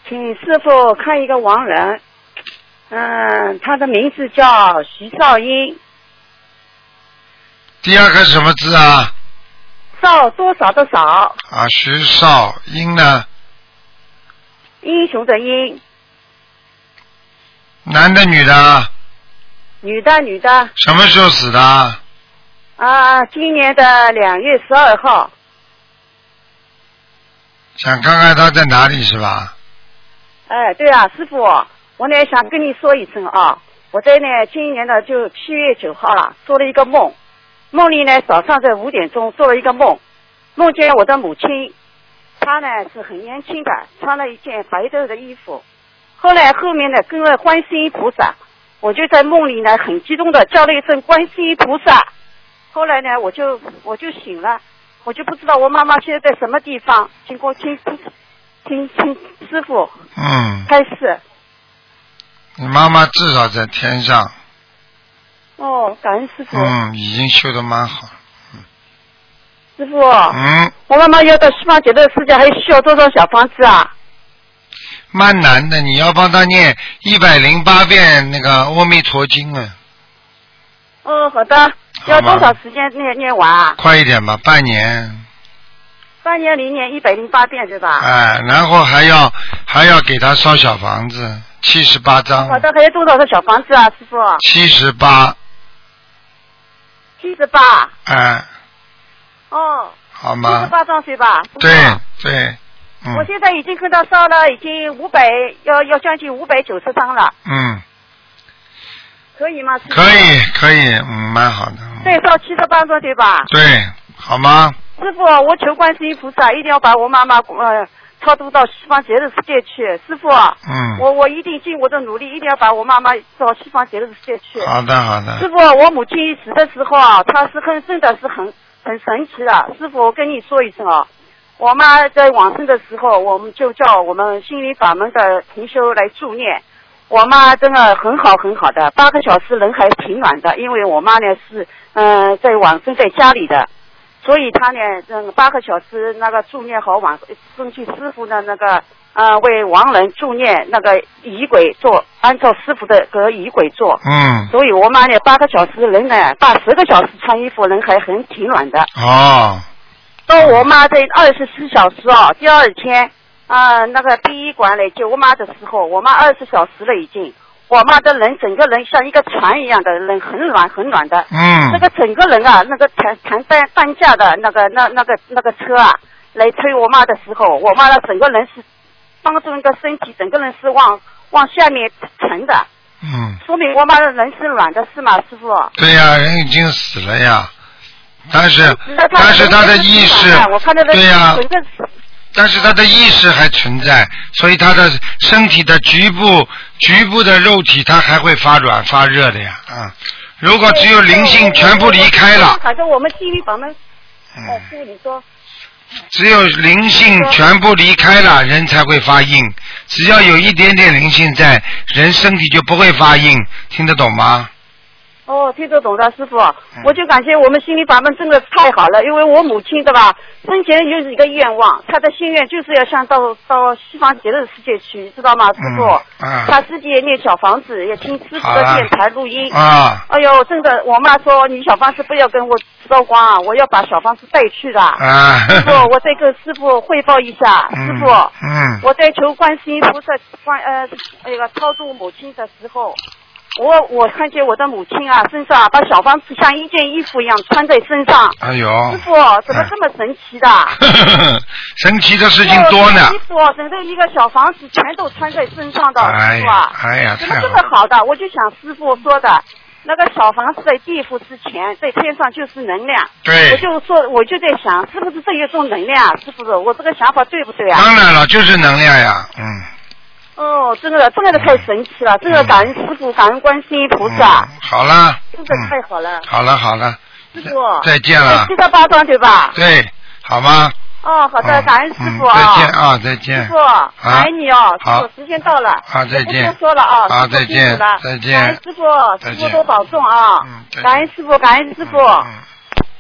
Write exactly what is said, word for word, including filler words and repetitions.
请师傅看一个亡人，嗯，他的名字叫徐少英。 第二个什么字啊？ 少多少的少。 啊，徐少英呢？ 英雄的英。 男的女的？ 女的女的。 什么时候死的？ 啊，今年的两月十二号。 想看看他在哪里是吧？ 哎，对啊，师傅，我呢想跟你说一声啊，我在呢今年的就七月九号了，做了一个梦，梦里呢早上在五点钟做了一个梦，梦见我的母亲，她呢是很年轻的，穿了一件白色的衣服，后来后面呢跟了观世音菩萨，我就在梦里呢很激动的叫了一声观世音菩萨，后来呢我就我就醒了，我就不知道我妈妈现在在什么地方，经过听听听师傅嗯开示。 你妈妈至少在天上。 哦，感恩师傅。 嗯，已经修得蛮好。 师傅。 嗯。 我妈妈要到西方极乐世界还需要多少小房子啊？ 蛮难的，你要帮她念一百零八遍那个阿弥陀经啊。 哦，好的。要多少时间念念完啊？ 快一点吧，半年。 半年里念一百零八遍对吧？ 哎，然后还要还要给她烧小房子，七十八张。 好的，还有多少个小房子啊，师傅？ 七十八。 七十八。 哎。 哦。 好吗？ 七十八张对吧？ 对对。嗯。 我现在已经跟他烧了，已经五百，要要将近五百九十张了。 嗯。 可以吗？ 可以可以，嗯，蛮好的。 对，烧七十八张对吧？ 对，好吗？ 师傅，我求观世音菩萨一定要把我妈妈呃超度到西方极乐世界去。师傅， 嗯， 我我一定尽我的努力，一定要把我妈妈到西方极乐世界去。 好的好的。 师傅，我母亲死的时候啊，她是很真的是很很神奇的。师傅，我跟你说一声啊，我妈在往生的时候，我们就叫我们心灵法门的同修来助念。我妈真的很好很好的，八个小时人还挺暖的，因为我妈呢是嗯、呃、在往生在家里的。所以他呢，嗯，八个小时那个助念好往送去师傅的那个，呃，为亡人助念那个仪轨做，按照师傅的个仪轨做。 嗯。 所以我妈呢，八个小时人呢，八十个小时穿衣服人还很挺暖的。 哦。 到我妈在二十四小时啊，第二天啊、呃，那个殡仪馆来接我妈的时候，我妈二十小时了已经。我妈的人整个人像一个船一样的人，很暖很暖的。 嗯。 那个整个人啊，那个弹弹担担架的那个那那个那个车啊，来推我妈的时候，我妈的整个人是当中一个身体，整个人是往往下面沉的。 嗯。 说明我妈的人是软的，是吗，师傅？ 对呀、啊，人已经死了呀，但是但是他的意识，对呀、啊。但是他的意识还存在，所以他的身体的局部局部的肉体，他还会发软发热的呀，啊！如果只有灵性全部离开了， 反正我们心里法门，哦，师傅你说， 只有灵性全部离开了，人才会发硬。只要有一点点灵性在，人身体就不会发硬，听得懂吗？ 哦，听得懂的师傅，我就感觉我们心灵法门真的太好了，因为我母亲对吧，生前就是一个愿望，她的心愿就是要想到到西方极乐世界去，知道吗，师傅？ 嗯啊、 她自己也念小房子，也听师傅的电台录音。 啊！ 哎呦，真的，我妈说你小房子不要跟我烧光啊，我要把小房子带去的。 啊！ 师傅，我再跟师傅汇报一下， 嗯、 师傅。 嗯。 我在求观世音菩萨观呃那个超度母亲的时候。我我看见我的母亲啊，身上把小房子像一件衣服一样穿在身上。 哎呦！ 师傅，怎么这么神奇的？ 神奇的事情多呢。 衣服整个一个小房子全都穿在身上的， 哎是吧？ 哎呀， 怎么这么好的？我就想师傅说的，那个小房子在地府之前，在天上就是能量。 对。 我就说，我就在想，是不是这一种能量？是不是？我这个想法对不对啊？ 当然了，就是能量呀，嗯。 哦，真的，真的太神奇了！真的感恩师傅，感恩观世音菩萨。 嗯、好了。 真的太好了。 嗯、好了好了。 师傅。 再见了。 七十八张对吧？ 对，好吗？ 哦，好的，感恩师傅啊、嗯！再见啊，再见。 师傅，感恩你哦，师傅，时间到了。 好，再见。 不多说了啊， 好，再见。再见。 感恩师傅，师傅多保重啊！ 嗯， 感恩师傅，感恩师傅。 嗯。